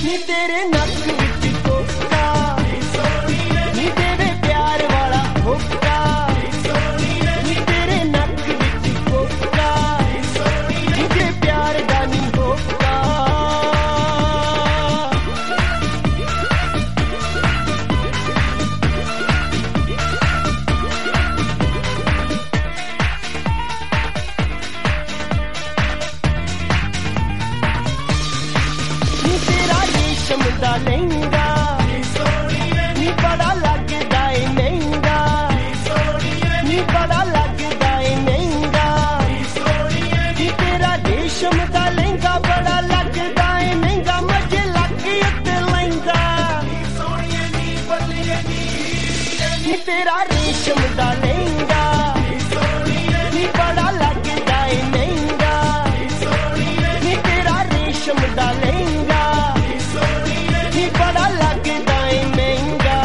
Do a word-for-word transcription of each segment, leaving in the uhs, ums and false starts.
नी तेरे नक विच कोका नी तेरे प्यार वाला होका नी तेरे नक विच कोका नी तेरे प्यार दा नी होका नी तेरा रेशम दा लहंगा नी बड़ा लगदा ए महंगा नी बड़ा लगदा ए महंगा नी तेरा रेशम दा लहंगा बड़ा लगदा ए महंगा मजे लग उत्ते लहंगा नी तेरा रेशम दा लहंगा नी बड़ा लगदा ए महंगा नी तेरा रेशम दा लहंगा नी बड़ा लगदा ए महंगा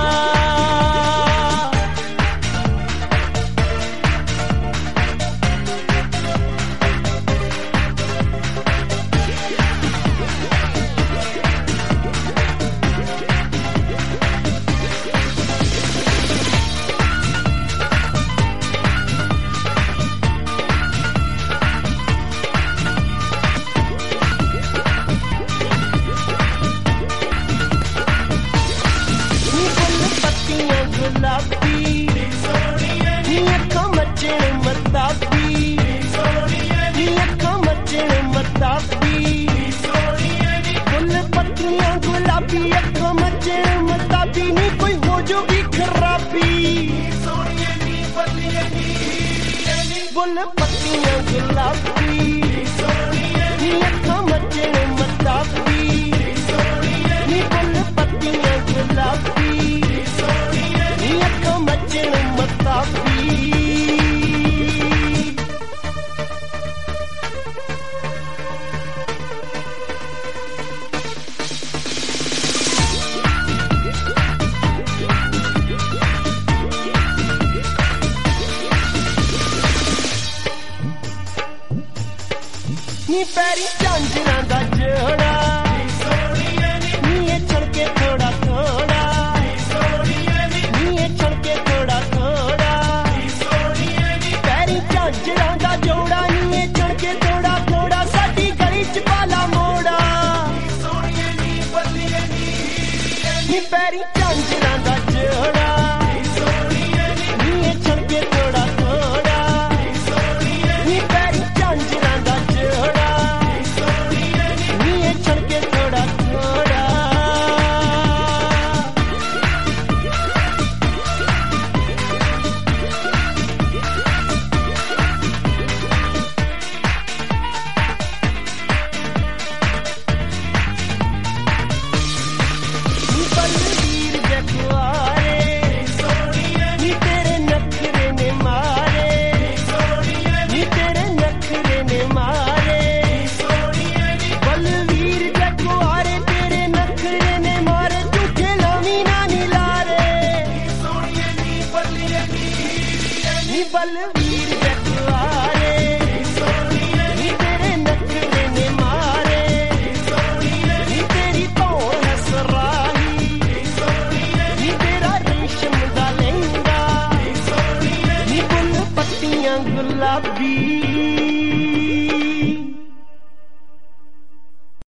नी फुल पत्तियां गुलाबी नी अखां मचण मताबी नी अखां मचण मताबी फुल पत्तियां गुलाबी अखां मचण मताबी नी कोई हो जोगी खराबी फुल पत्तियां गुलाबी नी अखां मचण मताबी नी फुल पत्तियां गुलाबी नी अखां मचण मताबी नी पैरी झांजरां दा जोड़ा नी ये छड़के थोड़ा थोड़ा नी ये छड़के थोड़ा थोड़ा पैरी झांजरां दा जोड़ा नी ये छड़के थोड़ा थोड़ा साडी गली च पाला मोड़ा नी पैरी